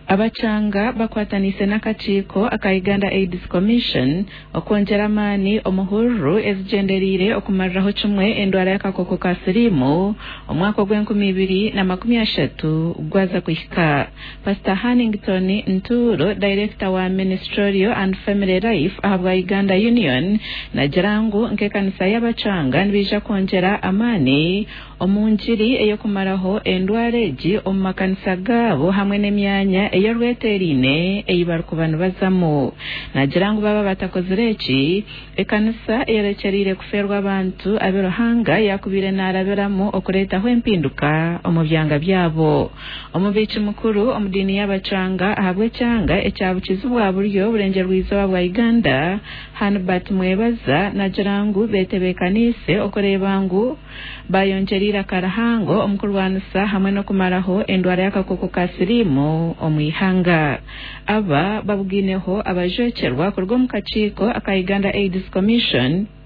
abacanga bakwatanise n'akaciko aka Uganda AIDS Commission okongera amani omuhurru ezigenderire okumariraho kimwe endwara y'akakoko ka siriimu omwaka gw'2023 gwaza kuhika. Pastor Hannington Nturo, Director wa Ministerial and Family Life ahabwa Uganda Union, nagirangu nkekanisa y'abacanga nibija kongera amani omunjiri eyokumaraho endwara egi omu makanisa gabo hamwe n'emyanya eyorweterine eyibarukubanu bazamu. Nagirangu baba batakozire eki ekanisa eyerekerire kuferwa abantu aberuhanga yakubire naraberamu okuretaho empinduka omu byanga byabo. Omubiiki mukuru omudini y'abacanga ahabwa ekyanga ekyabukizi bwa buryo burengero rw'izooba bwa Uganda, Hanbert Mwebaza, nagirangu betebekanise okurebangu bayongerera karahango omukurwanisa hamwe no kumaraho endwara y'akakoko ka siriimu omwihanga. Aba babugineho abajwekerwa kurwo mu kakiiko aka Uganda AIDS Commission